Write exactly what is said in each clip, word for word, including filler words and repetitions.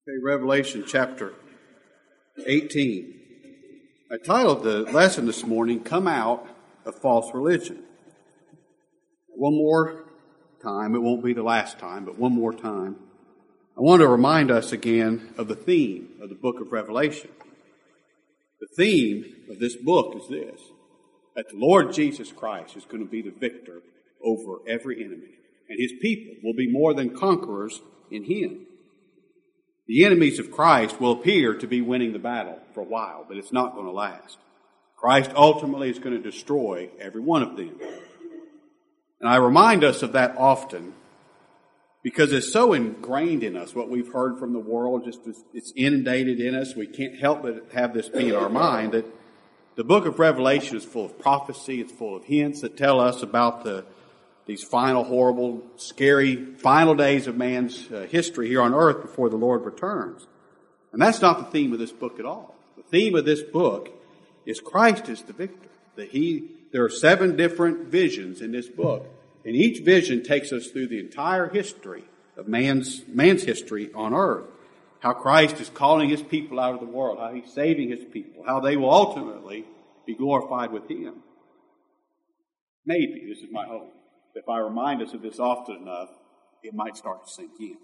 Okay, Revelation chapter eighteen. I titled the lesson this morning, Come Out of False Religion. One more time, it won't be the last time, but one more time, I want to remind us again of the theme of the book of Revelation. The theme of this book is this, that the Lord Jesus Christ is going to be the victor over every enemy, and his people will be more than conquerors in him. The enemies of Christ will appear to be winning the battle for a while, but it's not going to last. Christ ultimately is going to destroy every one of them. And I remind us of that often because it's so ingrained in us, what we've heard from the world, just it's inundated in us. We can't help but have this be in our mind that the book of Revelation is full of prophecy. It's full of hints that tell us about the these final, horrible, scary, final days of man's uh, history here on earth before the Lord returns. And that's not the theme of this book at all. The theme of this book is Christ is the victor. That he, there are seven different visions in this book, and each vision takes us through the entire history of man's, man's history on earth. How Christ is calling his people out of the world, how he's saving his people, how they will ultimately be glorified with him. Maybe, this is my hope, if I remind us of this often enough, it might start to sink in.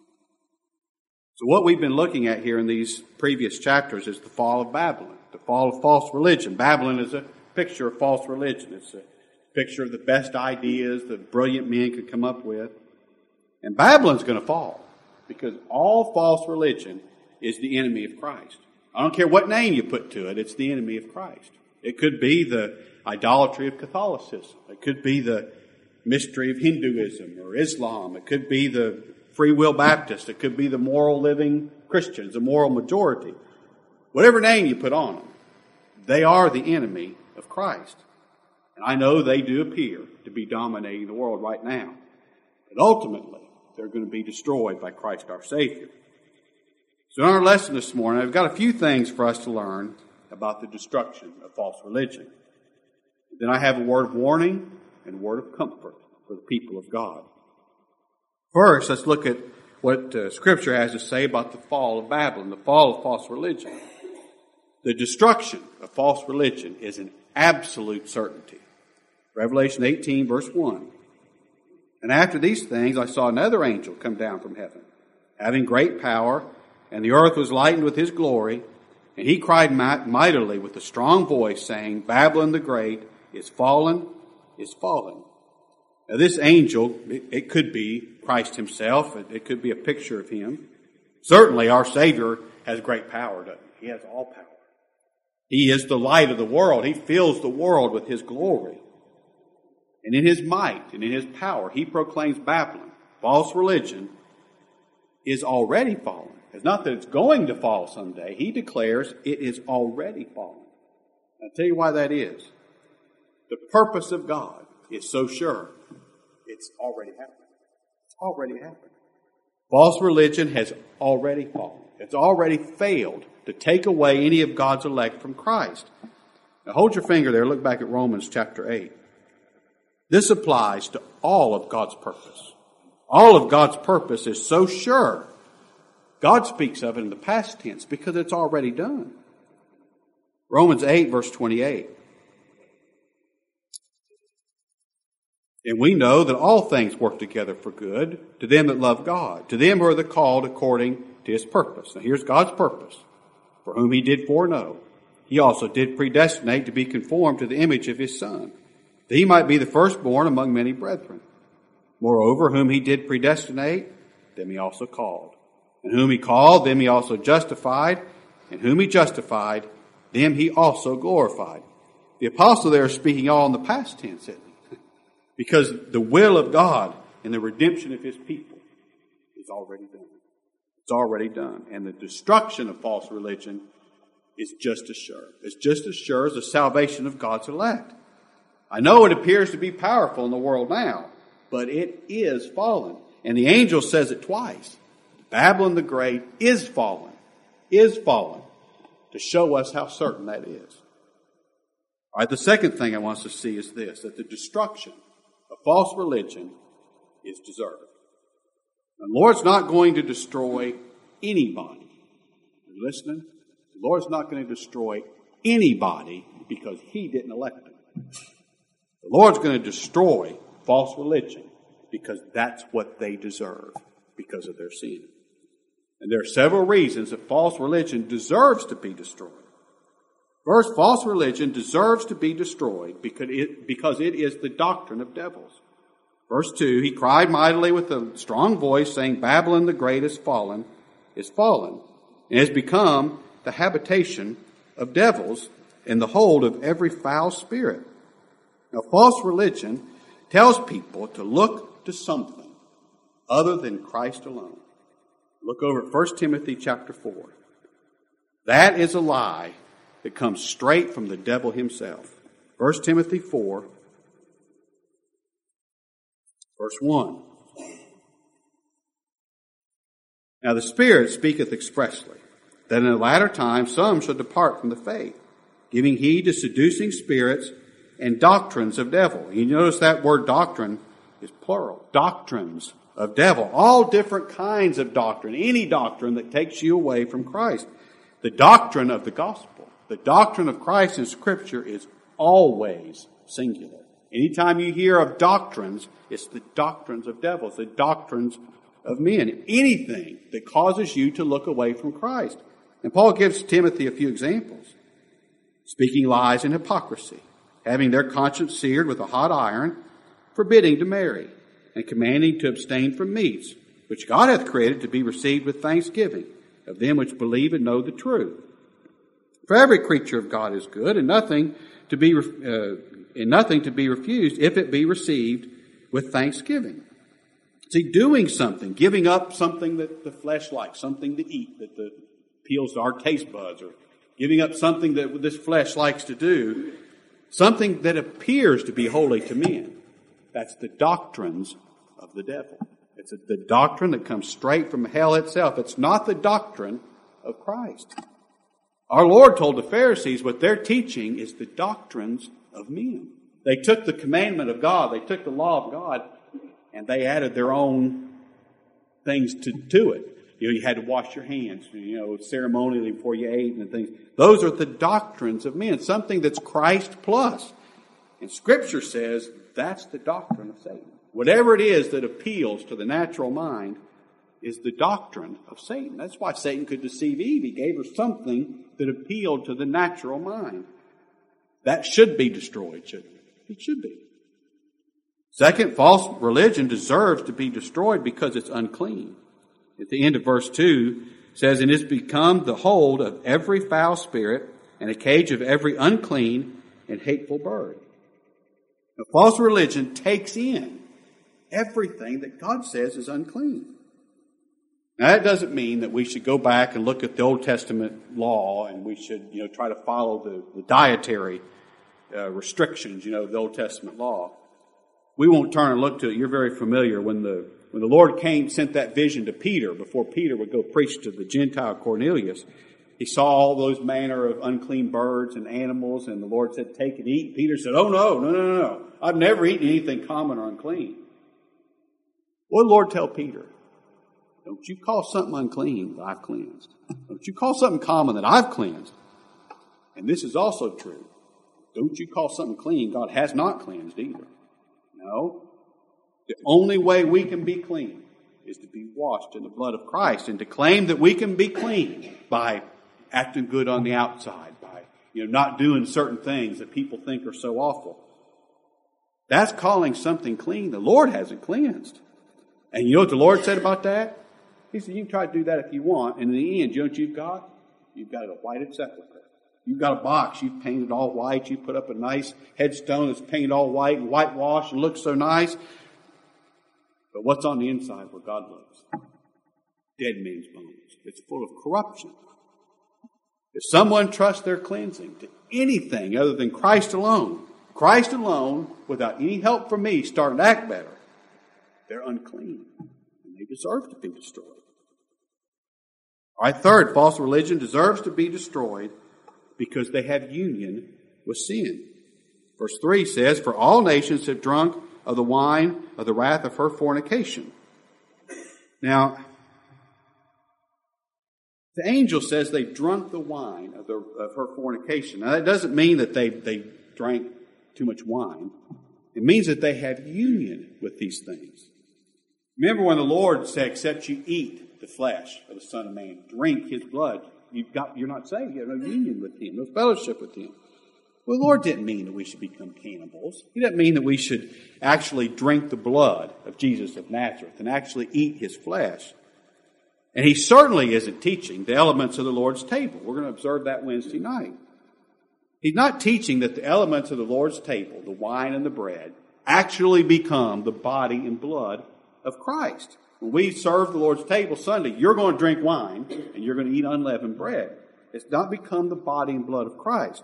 So what we've been looking at here in these previous chapters is the fall of Babylon, the fall of false religion. Babylon is a picture of false religion. It's a picture of the best ideas that brilliant men could come up with. And Babylon's going to fall because all false religion is the enemy of Christ. I don't care what name you put to it, it's the enemy of Christ. It could be the idolatry of Catholicism. It could be the mystery of Hinduism or Islam. It could be the free will Baptist. It could be the moral living Christians, the moral majority. Whatever name you put on them, they are the enemy of Christ. And I know they do appear to be dominating the world right now. But ultimately, they're going to be destroyed by Christ our Savior. So in our lesson this morning, I've got a few things for us to learn about the destruction of false religion. Then I have a word of warning and a word of comfort for the people of God. First, let's look at what uh, Scripture has to say about the fall of Babylon, the fall of false religion. The destruction of false religion is an absolute certainty. Revelation eighteen, verse one. And after these things, I saw another angel come down from heaven, having great power, and the earth was lightened with his glory. And he cried mightily with a strong voice, saying, Babylon the Great is fallen, is fallen. Now this angel, it, it could be Christ himself. It, it could be a picture of him. Certainly our Savior has great power, doesn't he? He has all power. He is the light of the world. He fills the world with his glory. And in his might and in his power, he proclaims Babylon, false religion, is already fallen. It's not that it's going to fall someday. He declares it is already fallen. I'll tell you why that is. The purpose of God is so sure. It's already happened. It's already happened. False religion has already fallen. It's already failed to take away any of God's elect from Christ. Now hold your finger there. Look back at Romans chapter eight. This applies to all of God's purpose. All of God's purpose is so sure. God speaks of it in the past tense because it's already done. Romans eight, verse twenty-eight. And we know that all things work together for good to them that love God, to them who are the called according to his purpose. Now here's God's purpose. For whom he did foreknow, he also did predestinate to be conformed to the image of his Son, that he might be the firstborn among many brethren. Moreover, whom he did predestinate, them he also called. And whom he called, them he also justified. And whom he justified, them he also glorified. The apostle there is speaking all in the past tense, isn't he? Because the will of God and the redemption of his people is already done. It's already done. And the destruction of false religion is just as sure. It's just as sure as the salvation of God's elect. I know it appears to be powerful in the world now, but it is fallen. And the angel says it twice. Babylon the Great is fallen, is fallen, to show us how certain that is. All right, the second thing I want us to see is this, that the destruction of false religion is deserved. The Lord's not going to destroy anybody You listening? The Lord's not going to destroy anybody because He didn't elect them. The Lord's going to destroy false religion because that's what they deserve because of their sin. And there are several reasons that false religion deserves to be destroyed. First, false religion deserves to be destroyed because it, because it is the doctrine of devils. Verse two, he cried mightily with a strong voice, saying, Babylon the great is fallen, is fallen, and has become the habitation of devils and the hold of every foul spirit. Now, false religion tells people to look to something other than Christ alone. Look over at First Timothy chapter four. That is a lie that comes straight from the devil himself. First Timothy four, verse one. Now the Spirit speaketh expressly, that in the latter time some shall depart from the faith, giving heed to seducing spirits and doctrines of devil. You notice that word doctrine is plural. Doctrines of devil. All different kinds of doctrine. Any doctrine that takes you away from Christ. The doctrine of the gospel. The doctrine of Christ in Scripture is always singular. Anytime you hear of doctrines, it's the doctrines of devils, the doctrines of men. Anything that causes you to look away from Christ. And Paul gives Timothy a few examples. Speaking lies and hypocrisy, having their conscience seared with a hot iron, forbidding to marry, and commanding to abstain from meats, which God hath created to be received with thanksgiving, of them which believe and know the truth. For every creature of God is good, and nothing to be uh, and nothing to be refused, if it be received with thanksgiving. See, doing something, giving up something that the flesh likes, something to eat that the, appeals to our taste buds, or giving up something that this flesh likes to do, something that appears to be holy to men. That's the doctrines of the devil. It's a, the doctrine that comes straight from hell itself. It's not the doctrine of Christ. Our Lord told the Pharisees what they're teaching is the doctrines of men. They took the commandment of God, they took the law of God, and they added their own things to, to it. You know, you had to wash your hands, you know, ceremonially before you ate and things. Those are the doctrines of men, something that's Christ plus. And Scripture says that's the doctrine of Satan. Whatever it is that appeals to the natural mind is the doctrine of Satan. That's why Satan could deceive Eve. He gave her something that appealed to the natural mind. That should be destroyed, shouldn't it? It should be. Second, false religion deserves to be destroyed because it's unclean. At the end of verse two, it says, and it's become the hold of every foul spirit and a cage of every unclean and hateful bird. Now, false religion takes in everything that God says is unclean. Now, that doesn't mean that we should go back and look at the Old Testament law and we should, you know, try to follow the, the dietary uh, restrictions, you know, of the Old Testament law. We won't turn and look to it. You're very familiar when the when the Lord came, sent that vision to Peter before Peter would go preach to the Gentile Cornelius. He saw all those manner of unclean birds and animals, and the Lord said, take and eat. Peter said, oh, no, no, no, no. I've never eaten anything common or unclean. What did the Lord tell Peter? Don't you call something unclean that I've cleansed. Don't you call something common that I've cleansed. And this is also true. Don't you call something clean God has not cleansed either. No. The only way we can be clean is to be washed in the blood of Christ, and to claim that we can be clean by acting good on the outside, by, you know, not doing certain things that people think are so awful. That's calling something clean the Lord hasn't cleansed. And you know what the Lord said about that? He said, you can try to do that if you want, and in the end, you know what you've got? You've got a whited sepulchre. You've got a box, you've painted all white, you put up a nice headstone that's painted all white and whitewashed and looks so nice. But what's on the inside where God looks? Dead man's bones. It's full of corruption. If someone trusts their cleansing to anything other than Christ alone, Christ alone, without any help from me, starting to act better, they're unclean. And they deserve to be destroyed. All right, third, false religion deserves to be destroyed because they have union with sin. Verse three says, for all nations have drunk of the wine of the wrath of her fornication. Now, The angel says they drunk the wine of, the, of her fornication. Now, that doesn't mean that they, they drank too much wine. It means that they have union with these things. Remember when the Lord said, except you eat the flesh of the Son of Man, drink his blood, you've got, you're not saved. You have no union with him, no fellowship with him. Well, the Lord didn't mean that we should become cannibals. He didn't mean that we should actually drink the blood of Jesus of Nazareth and actually eat his flesh. And he certainly isn't teaching the elements of the Lord's table. We're going to observe that Wednesday night. He's not teaching that the elements of the Lord's table, the wine and the bread, actually become the body and blood of Christ. When we serve the Lord's table Sunday, you're going to drink wine and you're going to eat unleavened bread. It's not become the body and blood of Christ.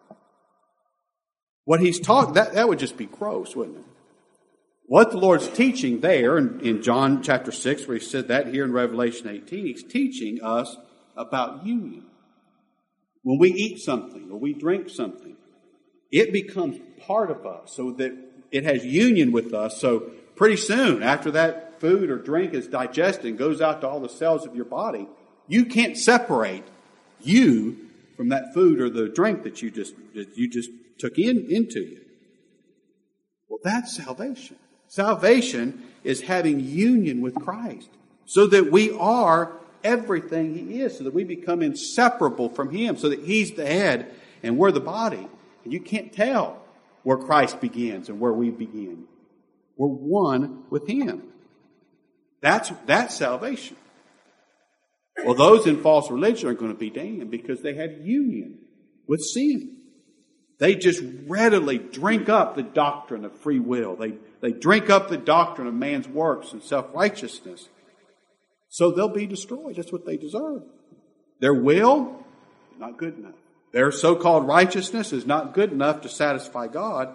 What he's taught, that, that would just be gross, wouldn't it? What the Lord's teaching there in, in John chapter six, where he said that here in Revelation eighteen, he's teaching us about union. When we eat something or we drink something, it becomes part of us so that it has union with us. So pretty soon after that food or drink is digested and goes out to all the cells of your body, you can't separate you from that food or the drink that you just that you just took in into you. Well, that's salvation. Salvation is having union with Christ so that we are everything he is, so that we become inseparable from him, so that he's the head and we're the body. And you can't tell where Christ begins and where we begin. We're one with him. That's, that's salvation. Well, those in false religion are going to be damned because they have union with sin. They just readily drink up the doctrine of free will. They, they drink up the doctrine of man's works and self-righteousness. So they'll be destroyed. That's what they deserve. Their will, not good enough. Their so-called righteousness is not good enough to satisfy God.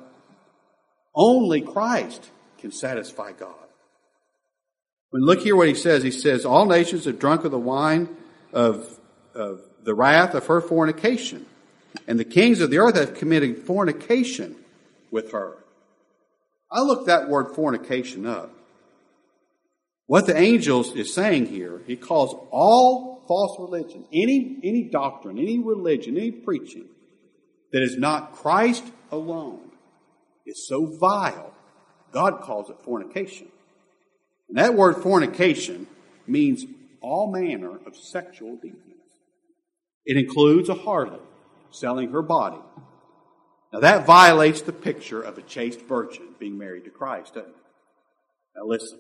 Only Christ can satisfy God. When look here what he says. He says, all nations have drunk of the wine of, of the wrath of her fornication. And the kings of the earth have committed fornication with her. I looked that word fornication up. What the angels is saying here, he calls all false religions, any, any doctrine, any religion, any preaching that is not Christ alone is so vile, God calls it fornication. And that word fornication means all manner of sexual deviance. It includes a harlot selling her body. Now that violates the picture of a chaste virgin being married to Christ, doesn't it? Now listen.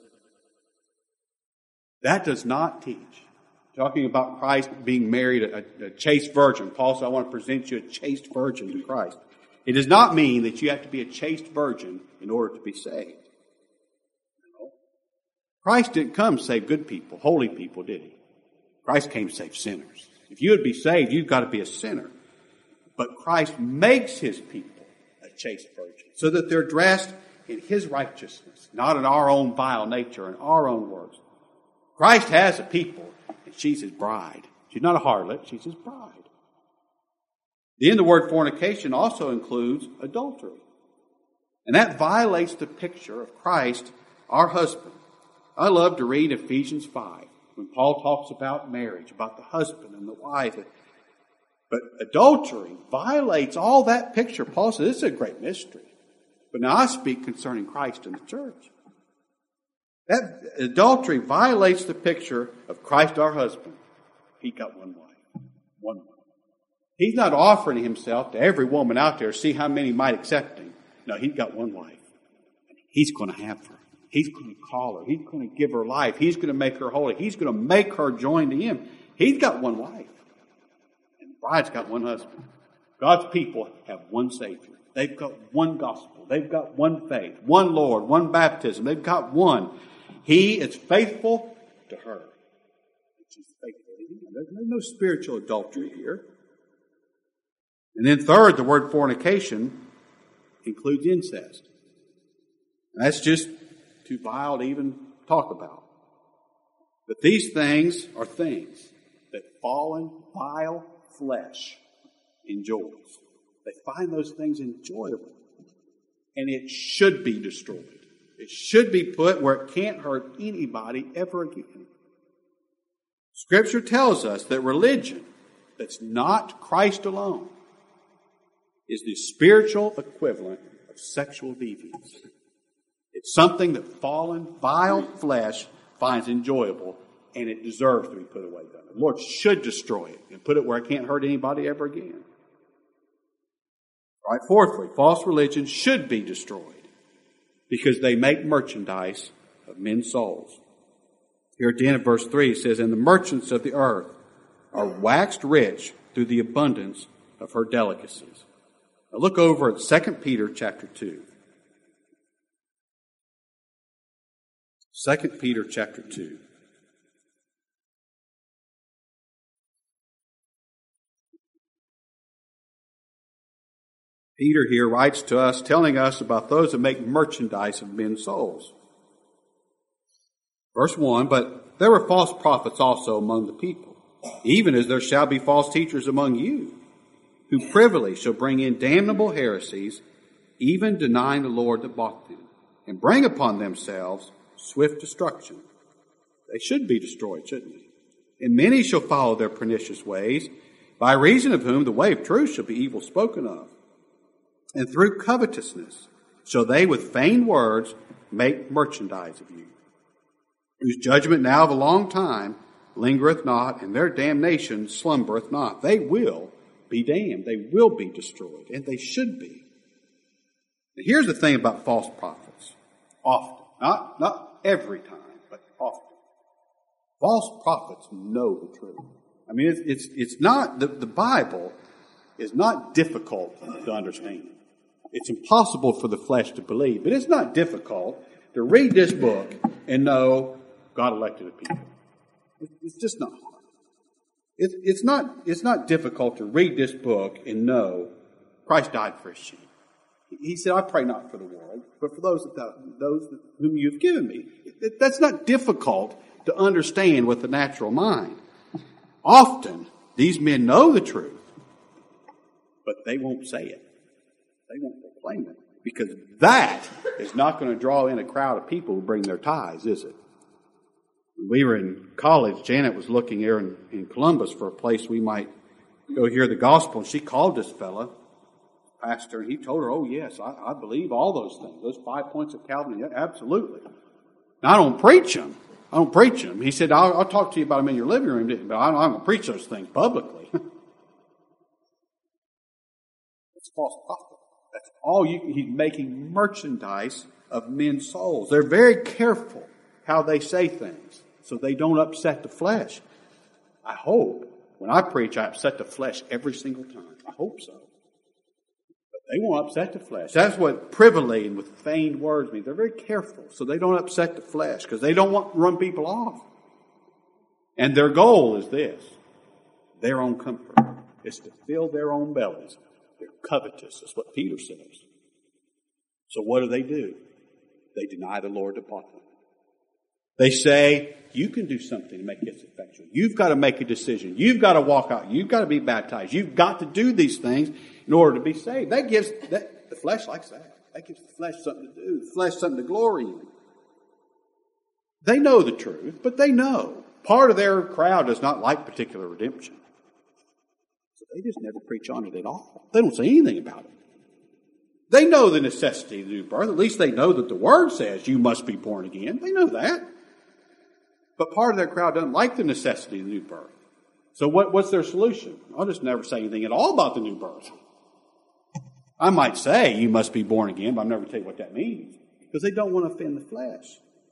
That does not teach. Talking about Christ being married, a, a chaste virgin. Paul said, I want to present you a chaste virgin to Christ. It does not mean that you have to be a chaste virgin in order to be saved. No. Christ didn't come to save good people, holy people, did he? Christ came to save sinners. If you would be saved, you've got to be a sinner. But Christ makes his people a chaste virgin so that they're dressed in his righteousness, not in our own vile nature and our own works. Christ has a people, and she's his bride. She's not a harlot, she's his bride. Then the word fornication also includes adultery. And that violates the picture of Christ, our husband. I love to read Ephesians five, when Paul talks about marriage, about the husband and the wife. But adultery violates all that picture. Paul says, this is a great mystery. But now I speak concerning Christ and the church. That adultery violates the picture of Christ our husband. He got one wife. One wife. He's not offering himself to every woman out there, see how many might accept him. No, he's got one wife. He's going to have her. He's going to call her. He's going to give her life. He's going to make her holy. He's going to make her join to him. He's got one wife. Bride's got one husband. God's people have one Savior. They've got one gospel. They've got one faith, one Lord, one baptism. They've got one. He is faithful to her. And she's faithful to him. There's no spiritual adultery here. And then third, the word fornication includes incest. And that's just too vile to even talk about. But these things are things that fallen, vile flesh enjoys. They find those things enjoyable. And it should be destroyed. It should be put where it can't hurt anybody ever again. Scripture tells us that religion that's not Christ alone is the spiritual equivalent of sexual deviance. It's something that fallen, vile flesh finds enjoyable, and it deserves to be put away. The Lord should destroy it and put it where it can't hurt anybody ever again. All right, fourthly, false religion should be destroyed because they make merchandise of men's souls. Here at the end of verse three, it says, "And the merchants of the earth are waxed rich through the abundance of her delicacies." Now look over at Second Peter chapter two. Second Peter chapter two. Peter here writes to us, telling us about those that make merchandise of men's souls. Verse one, "But there were false prophets also among the people, even as there shall be false teachers among you, who privily shall bring in damnable heresies, even denying the Lord that bought them, and bring upon themselves swift destruction." They should be destroyed, shouldn't they? "And many shall follow their pernicious ways, by reason of whom the way of truth shall be evil spoken of. And through covetousness shall they with vain words make merchandise of you, whose judgment now of a long time lingereth not, and their damnation slumbereth not." They will be damned. They will be destroyed, and they should be. Now, here's the thing about false prophets. Often, not, not every time, but often, false prophets know the truth. I mean, it's, it's, it's not, the, the Bible is not difficult to understand. It's impossible for the flesh to believe, but it's not difficult to read this book and know God elected a people. It's just not hard. It, it's not, it's not difficult to read this book and know Christ died for his sheep. He said, "I pray not for the world, but for those that those whom you have given me." It, that's not difficult to understand with the natural mind. Often, these men know the truth, but they won't say it. They won't proclaim it, because that is not going to draw in a crowd of people who bring their tithes, is it? When we were in college, Janet was looking here in, in Columbus for a place we might go hear the gospel, and she called this fella, pastor, and he told her, "Oh yes, I, I believe all those things, those five points of Calvin, yeah, absolutely. Now, I don't preach them. I don't preach them." He said, I'll, I'll talk to you about them in your living room, but I'm not going to preach those things publicly." It's false prophet. That's all you can. He's making merchandise of men's souls. They're very careful how they say things so they don't upset the flesh. I hope when I preach, I upset the flesh every single time. I hope so. But they won't upset the flesh. That's what privily and with feigned words mean. They're very careful so they don't upset the flesh, because they don't want to run people off. And their goal is this: their own comfort. It's to fill their own bellies. They're covetous. That's what Peter says. So what do they do? They deny the Lord that bought them. They say, you can do something to make this effectual. You've got to make a decision. You've got to walk out. You've got to be baptized. You've got to do these things in order to be saved. That gives, that, the flesh likes that. That gives the flesh something to do. The flesh something to glory in. They know the truth, but they know. Part of their crowd does not like particular redemption. So they just never preach on it at all. They don't say anything about it. They know the necessity of the new birth. At least they know that the Word says you must be born again. They know that. But part of their crowd doesn't like the necessity of the new birth. So what, what's their solution? I'll just never say anything at all about the new birth. I might say you must be born again, but I'm never going to tell you what that means. Because they don't want to offend the flesh.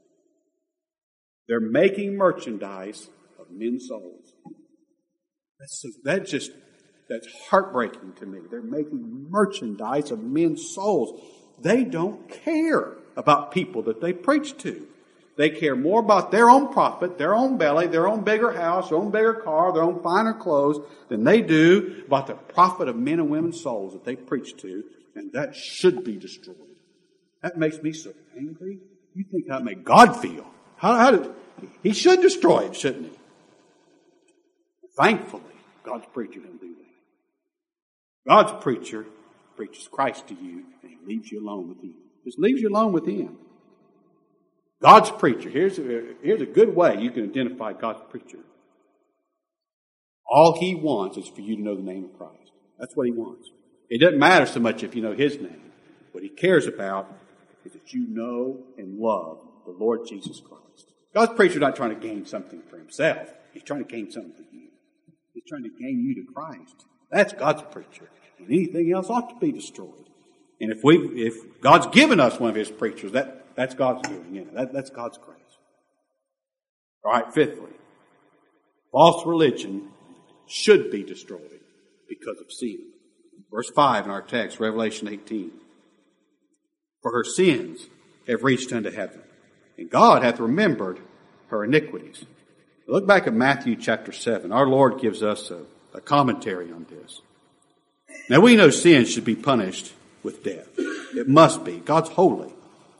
They're making merchandise of men's souls. That's, that just, that's heartbreaking to me. They're making merchandise of men's souls. They don't care about people that they preach to. They care more about their own profit, their own belly, their own bigger house, their own bigger car, their own finer clothes than they do about the profit of men and women's souls that they preach to. And that should be destroyed. That makes me so angry. You think that make God feel? How, how did, he should destroy it, shouldn't he? Thankfully, God's preacher doesn't do that. God's preacher preaches Christ to you, and he leaves you alone with him. Just leaves you alone with him. God's preacher. Here's a, here's a good way you can identify God's preacher. All He wants is for you to know the name of Christ. That's what He wants. It doesn't matter so much if you know His name. What He cares about is that you know and love the Lord Jesus Christ. God's preacher's not trying to gain something for Himself. He's trying to gain something for you. He's trying to gain you to Christ. That's God's preacher. And anything else ought to be destroyed. And if we, if God's given us one of His preachers, that, that's God's doing. You know, that, that's God's grace. All right, fifthly, false religion should be destroyed because of sin. Verse five in our text, Revelation eighteen. For her sins have reached unto heaven, and God hath remembered her iniquities. Look back at Matthew chapter seven. Our Lord gives us a, a commentary on this. Now we know sin should be punished with death. It must be. God's holy.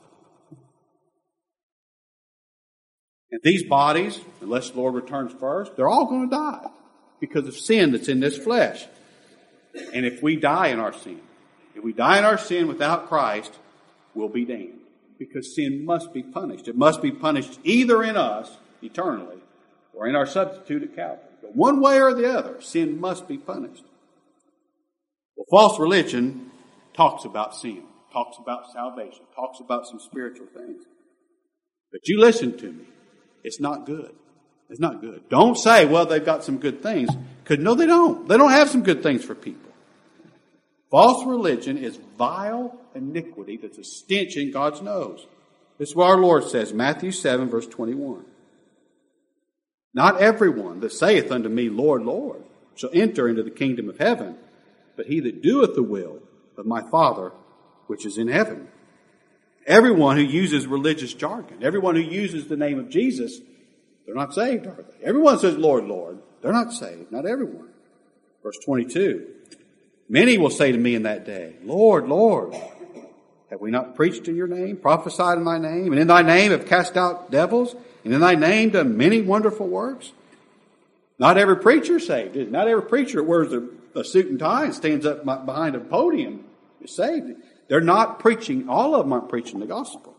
And these bodies, unless the Lord returns first, they're all going to die because of sin that's in this flesh. And if we die in our sin, if we die in our sin without Christ, we'll be damned. Because sin must be punished. It must be punished either in us, eternally, or in our substitute at Calvary. But one way or the other, sin must be punished. Well, false religion talks about sin, talks about salvation, talks about some spiritual things. But you listen to me. It's not good. It's not good. Don't say, well, they've got some good things. Because no, they don't. They don't have some good things for people. False religion is vile iniquity that's a stench in God's nose. This is what our Lord says, Matthew seven, verse twenty-one. Not everyone that saith unto me, Lord, Lord, shall enter into the kingdom of heaven, but he that doeth the will of my Father which is in heaven. Everyone who uses religious jargon, everyone who uses the name of Jesus, they're not saved, are they? Everyone says, Lord, Lord. They're not saved. Not everyone. Verse twenty-two. Many will say to me in that day, Lord, Lord, have we not preached in your name, prophesied in thy name, and in thy name have cast out devils, and in thy name done many wonderful works? Not every preacher is saved, is it? Not every preacher that wears a, a suit and tie and stands up behind a podium is saved. They're not preaching, all of them aren't preaching the gospel.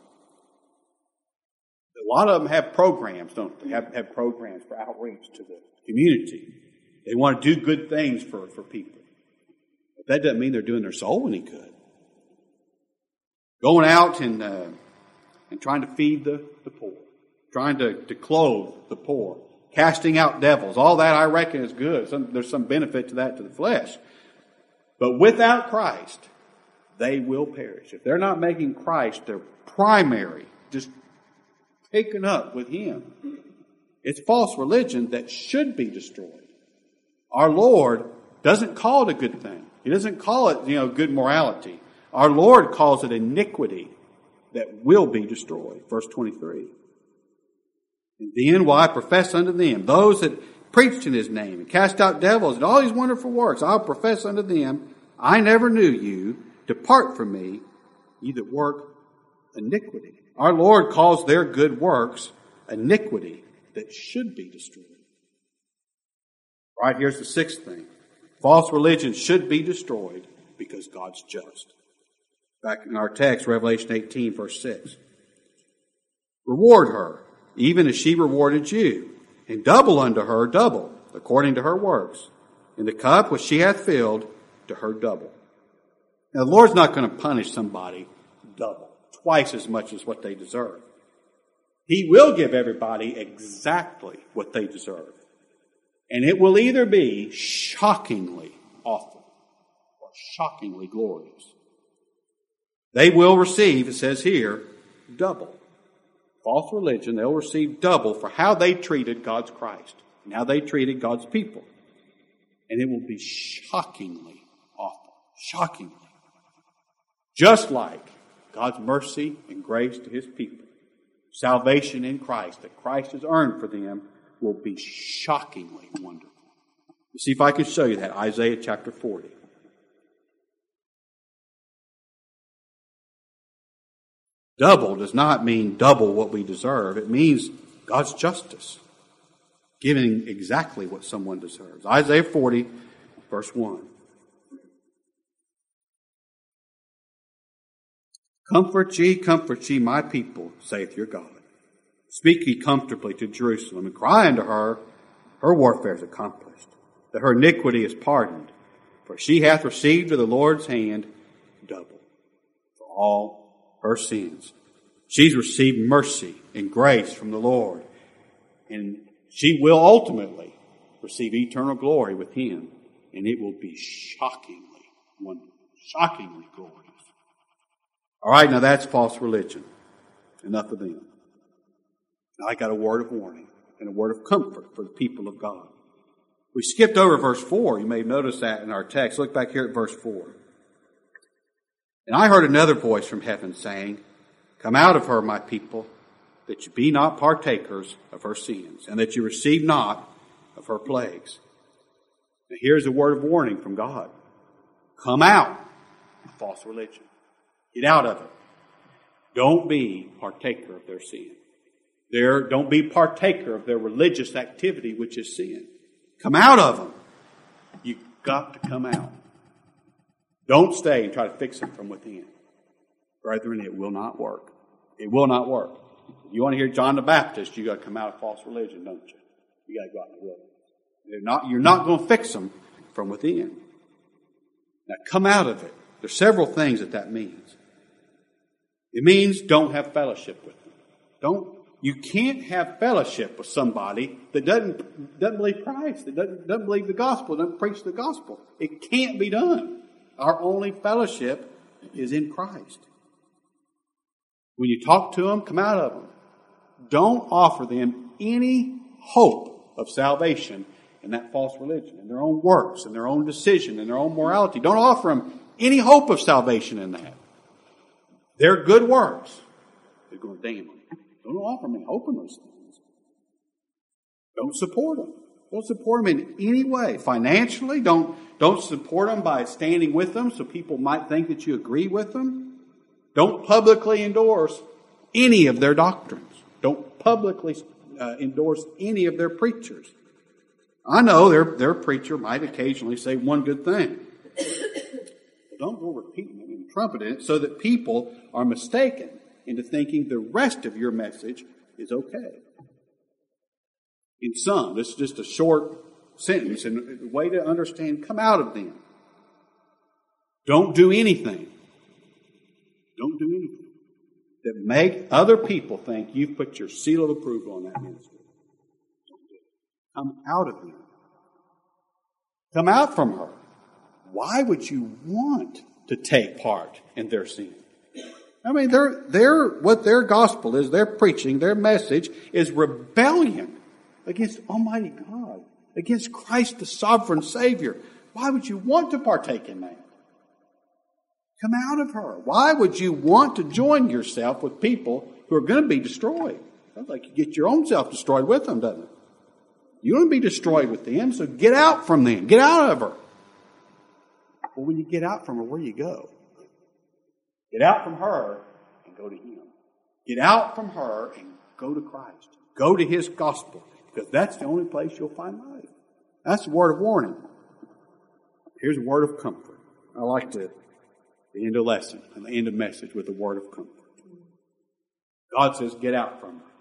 A lot of them have programs, don't they? Have, have programs for outreach to the community. They want to do good things for, for people. But that doesn't mean they're doing their soul any good. Going out and uh, and trying to feed the, the poor. Trying to, to clothe the poor. Casting out devils. All that I reckon is good. Some, there's some benefit to that to the flesh. But without Christ, they will perish. If they're not making Christ their primary, just taken up with Him, it's false religion that should be destroyed. Our Lord doesn't call it a good thing. He doesn't call it, you know, good morality. Our Lord calls it iniquity that will be destroyed. Verse twenty-three. And then will I profess unto them, those that preached in His name and cast out devils and all these wonderful works, I'll profess unto them, I never knew you. Depart from me, ye that work iniquity. Our Lord calls their good works iniquity that should be destroyed. All right, here's the sixth thing. False religion should be destroyed because God's just. Back in our text, Revelation eighteen, verse six. Reward her, even as she rewarded you, and double unto her double, according to her works. In the cup which she hath filled, to her double. Now, the Lord's not going to punish somebody double, twice as much as what they deserve. He will give everybody exactly what they deserve. And it will either be shockingly awful or shockingly glorious. They will receive, it says here, double. False religion, they'll receive double for how they treated God's Christ and how they treated God's people. And it will be shockingly awful. Shockingly. Just like God's mercy and grace to His people, salvation in Christ that Christ has earned for them will be shockingly wonderful. Let's see if I can show you that. Isaiah chapter forty. Double does not mean double what we deserve. It means God's justice, giving exactly what someone deserves. Isaiah forty, verse one. Comfort ye, comfort ye, my people, saith your God. Speak ye comfortably to Jerusalem, and cry unto her, her warfare is accomplished. that her iniquity is pardoned. For she hath received of the Lord's hand double for all her sins. She's received mercy and grace from the Lord. And she will ultimately receive eternal glory with Him. And it will be shockingly wonderful, shockingly glorious. All right, now that's false religion. Enough of them. Now I got a word of warning and a word of comfort for the people of God. We skipped over verse four. You may notice that in our text. Look back here at verse four. And I heard another voice from heaven saying, Come out of her, my people, that you be not partakers of her sins, and that you receive not of her plagues. Now here's a word of warning from God. Come out of false religion. Get out of it. Don't be partaker of their sin. There, don't be partaker of their religious activity, which is sin. Come out of them. You've got to come out. Don't stay and try to fix them from within. Brethren, it will not work. It will not work. If you want to hear John the Baptist, you've got to come out of false religion, don't you? You got to go out in the wilderness. They're not, you're not going to fix them from within. Now, come out of it. There's several things that that means. It means don't have fellowship with them. Don't. You can't have fellowship with somebody that doesn't doesn't believe Christ, that doesn't, doesn't believe the gospel, doesn't preach the gospel. It can't be done. Our only fellowship is in Christ. When you talk to them, come out of them. Don't offer them any hope of salvation in that false religion, in their own works, in their own decision, in their own morality. Don't offer them any hope of salvation in that. Their good works, they're going to damn them. Don't offer them any hope in those things. Don't support them. Don't support them in any way. Financially, don't, don't support them by standing with them so people might think that you agree with them. Don't publicly endorse any of their doctrines. Don't publicly uh, endorse any of their preachers. I know their, their preacher might occasionally say one good thing. But don't go repeating it and trumpeting it so that people are mistaken into thinking the rest of your message is okay. In sum, this is just a short sentence and a way to understand, come out of them. Don't do anything. Don't do anything that make other people think you've put your seal of approval on that ministry. Don't do it. Come out of them. Come out from her. Why would you want to take part in their sin? I mean, their, their, what their gospel is, their preaching, their message is rebellion against Almighty God, against Christ the sovereign Savior. Why would you want to partake in that? Come out of her. Why would you want to join yourself with people who are going to be destroyed? Sounds like you get your own self destroyed with them, doesn't it? You want to be destroyed with them, so get out from them. Get out of her. Well, when you get out from her, where do you go? Get out from her and go to Him. Get out from her and go to Christ. Go to His gospel, because that's the only place you'll find life. That's a word of warning. Here's a word of comfort. I like to the end of lesson and the end of message with a word of comfort. God says, get out from her.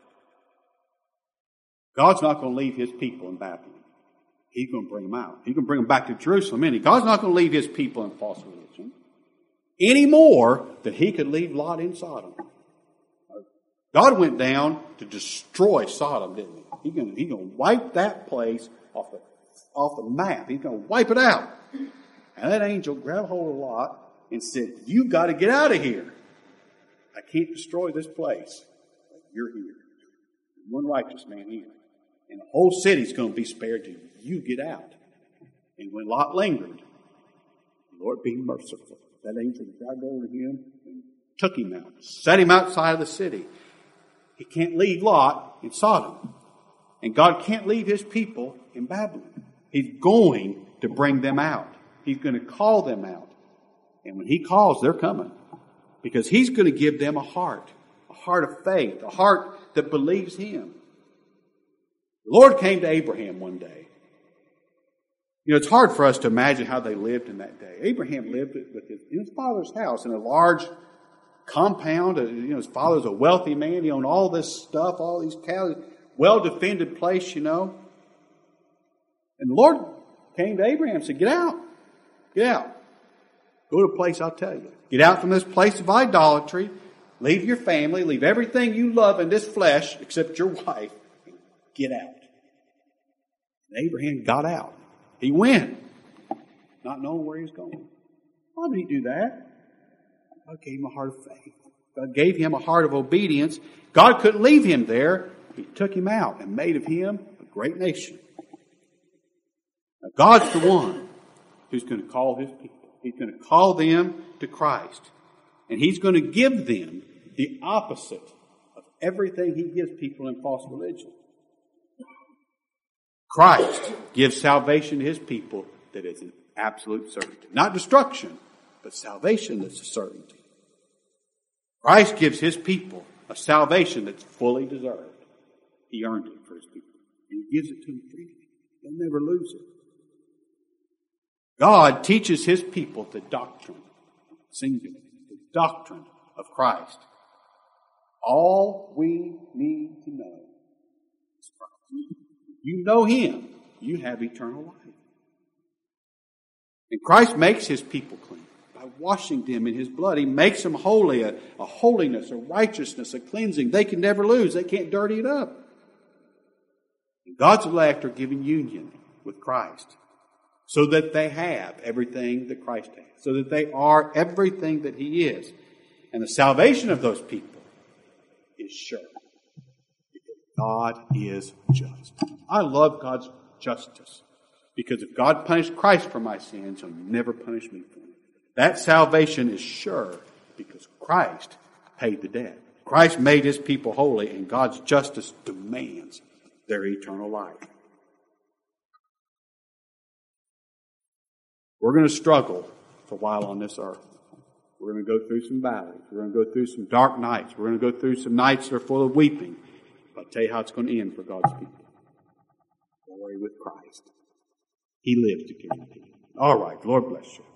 God's not going to leave His people in Babylon. He's going to bring them out. He's going to bring them back to Jerusalem. And God's not going to leave His people in false religion any more than He could leave Lot in Sodom. God went down to destroy Sodom, didn't He? He's going to, he's going to wipe that place off the, off the map. He's going to wipe it out. And that angel grabbed hold of Lot and said, you've got to get out of here. I can't destroy this place. You're here. There's one righteous man here. And the whole city's going to be spared to you. You get out. And when Lot lingered, the Lord being merciful, that angel grabbed over him and took him out, set him outside of the city. He can't leave Lot in Sodom. And God can't leave His people in Babylon. He's going to bring them out. He's going to call them out. And when He calls, they're coming. Because He's going to give them a heart. A heart of faith. A heart that believes Him. The Lord came to Abraham one day. You know, it's hard for us to imagine how they lived in that day. Abraham lived with his, in his father's house in a large compound. You know, his father's a wealthy man. He owned all this stuff, all these cows. Well-defended place, you know. And the Lord came to Abraham and said, get out. Get out. Go to a place I'll tell you. Get out from this place of idolatry. Leave your family. Leave everything you love in this flesh except your wife. And get out. And Abraham got out. He went, not knowing where he was going. Why did he do that? God gave him a heart of faith. God gave him a heart of obedience. God couldn't leave him there. He took him out and made of him a great nation. Now, God's the one who's going to call his people. He's going to call them to Christ. And he's going to give them the opposite of everything he gives people in false religion. Christ gives salvation to his people that is an absolute certainty. Not destruction, but salvation that's a certainty. Christ gives his people a salvation that's fully deserved. He earned it for his people. And he gives it to them freely. They'll never lose it. God teaches his people the doctrine, singular, the doctrine of Christ. All we need to know is Christ. You know him, you have eternal life. And Christ makes his people clean by washing them in his blood. He makes them holy, a, a holiness, a righteousness, a cleansing they can never lose. They can't dirty it up. And God's elect are given union with Christ so that they have everything that Christ has, so that they are everything that he is. And the salvation of those people is sure. God is just. I love God's justice because if God punished Christ for my sins, he'll never punish me for them. That salvation is sure because Christ paid the debt. Christ made his people holy, and God's justice demands their eternal life. We're going to struggle for a while on this earth. We're going to go through some valleys. We're going to go through some dark nights. We're going to go through some nights that are full of weeping. I'll tell you how it's going to end for God's people. Glory with Christ. He lives to carry the kingdom. All right. Lord bless you.